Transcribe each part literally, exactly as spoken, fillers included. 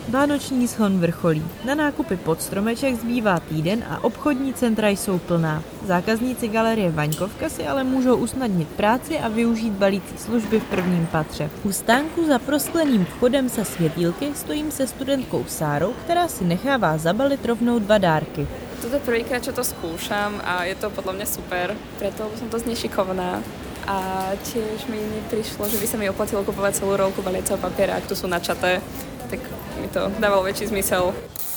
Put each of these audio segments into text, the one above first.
Vánoční schon vrcholí. Na nákupy pod stromeček zbývá týden a obchodní centra jsou plná. Zákazníci galerie Vaňkovka si ale můžou usnadnit práci a využít balící služby v prvním patře. U stánku za proskleným vchodem se světýlky stojím se studentkou Sárou, která si nechává zabalit rovnou dva dárky. Toto je prvýkrát, čo to skúšam a je to podľa mňa super, preto som dosť nešikovaná. A tiež mi neprišlo, že by sa mi oplatilo kupovať celú rolku baliaceho papiera, ak tu sú načaté, tak mi to dávalo väčší zmysel.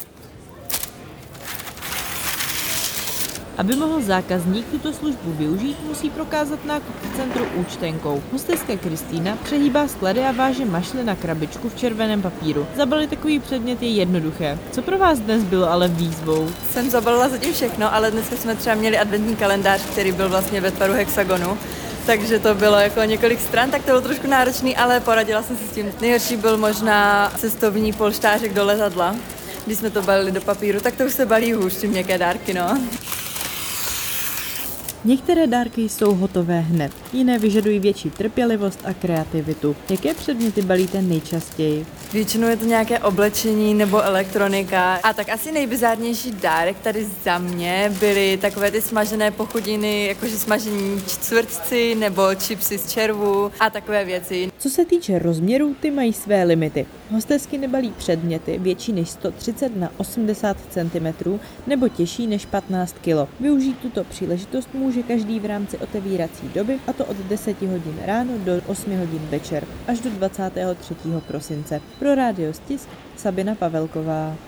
Aby mohl zákazník tuto službu využít, musí prokázat nákup v centru účtenkou. Hostestka Kristýna přehýbá sklady a váže mašle na krabičku v červeném papíru. Zabalit takový předmět je jednoduché. Co pro vás dnes bylo ale výzvou? Jsem zabalila zatím všechno, ale dneska jsme třeba měli adventní kalendář, který byl vlastně ve tvaru hexagonu. Takže to bylo jako několik stran, tak to bylo trošku náročný, ale poradila jsem si s tím. Nejhorší byl možná cestovní polštářek do letadla. Když jsme to balili do papíru, tak to už se balí hůř, čím měkké dárky, no. Některé dárky jsou hotové hned, jiné vyžadují větší trpělivost a kreativitu. Jaké předměty balíte nejčastěji? Většinou je to nějaké oblečení nebo elektronika. A tak asi nejbizárnější dárek tady za mě byly takové ty smažené pochudiny, jakože smažení čtvrtci nebo čipsy z červu a takové věci. Co se týče rozměrů, ty mají své limity. Hostesky nebalí předměty větší než sto třicet na osmdesát centimetrů nebo těžší než patnáct kilo. Využít tuto příležitost může každý v rámci otevírací doby, a to od deseti hodin ráno do osmi hodin večer až do dvacátého třetího prosince. Pro Rádio Stisk Sabina Pavelková.